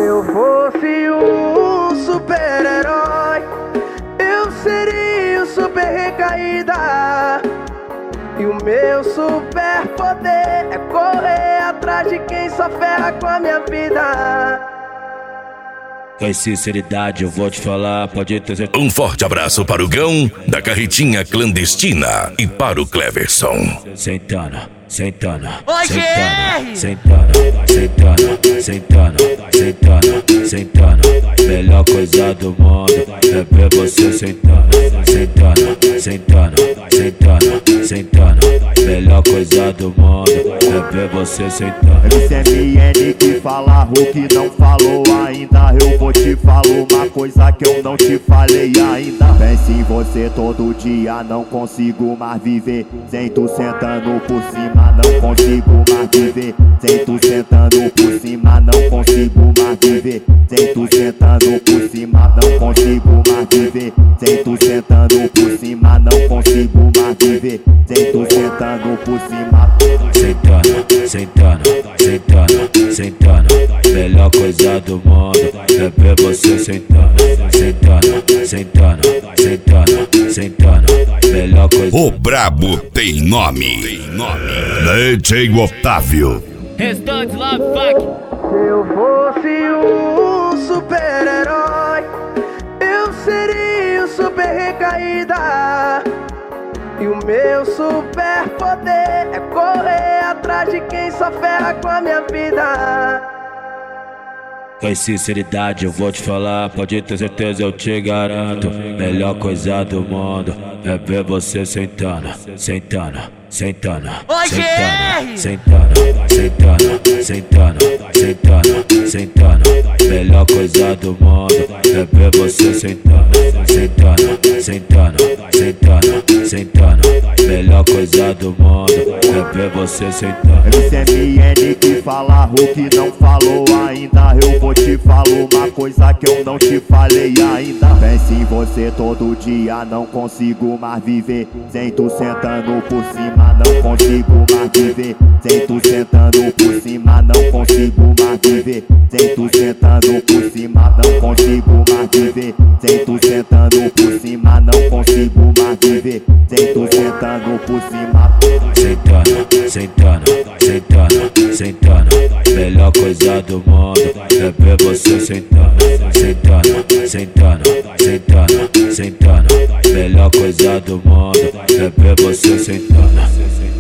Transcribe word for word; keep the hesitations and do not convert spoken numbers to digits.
eu fosse um super-herói, eu seria o super recaída. E o meu super poder é correr atrás de quem só ferra com a minha vida. Com sinceridade eu vou te falar, pode ter certeza. Um forte abraço para o Gão da Carretinha Clandestina e para o Cleverson. Sentana, Sentana, Oi, Sentana, Sentana, Sentana, Sentana, Sentana, Sentana. Melhor coisa do mundo é ver você sentando. Sentana, Sentana, Sentana, Sentana. Melhor coisa do mundo é ver você sentando. M C M N que fala o que não falou ainda. Eu vou te falar uma coisa que eu não te falei ainda. Pense em você todo dia, não consigo mais viver sem tu sentando por cima, não consigo mais viver sem tu sentando por cima, não consigo mais viver sem tu sentando por cima, não consigo mais viver sem tu sentando por cima, não consigo mais viver sem tu sentando por cima. Sentana, Sentana, Sentana, Sentana. Melhor coisa do mundo é ver você sentando. Sentana, Sentana, Sentana, Sentana. Melhor coisa. O brabo tem nome. Tem nome. D J Otávio. Restante Love Fuck. Se eu fosse um super-herói, eu seria o super recaída. E o meu super poder é correr atrás de quem só ferra com a minha vida. Com sinceridade eu vou te falar, pode ter certeza eu te garanto. Melhor coisa do mundo é ver você sentando. Sentana, Sentana, Oi, Sentana, Sentana, Sentana, Sentana, Sentana, Sentana. Melhor coisa do mundo é ver você sentando. Sentana, Sentana, Sentana, Sentana. Melhor coisa do mundo é ver você sentando. M C M N que fala o que não falou ainda. Eu vou te falar uma coisa que eu não te falei ainda. Pense em você todo dia, não consigo mais viver sem tu sentando por cima, não consigo mais viver sem tu sentando por cima, não consigo mais viver sem tu sentando por cima, não consigo mais viver sem tu sentando por cima, não consigo mais viver sem tu sentando por cima. Sentana, Sentana, Sentana, Sentana. Melhor coisa do mundo é ver você sentando. Sentana, Sentana, Sentana, Sentana. Melhor coisa do mundo é ver você sentando.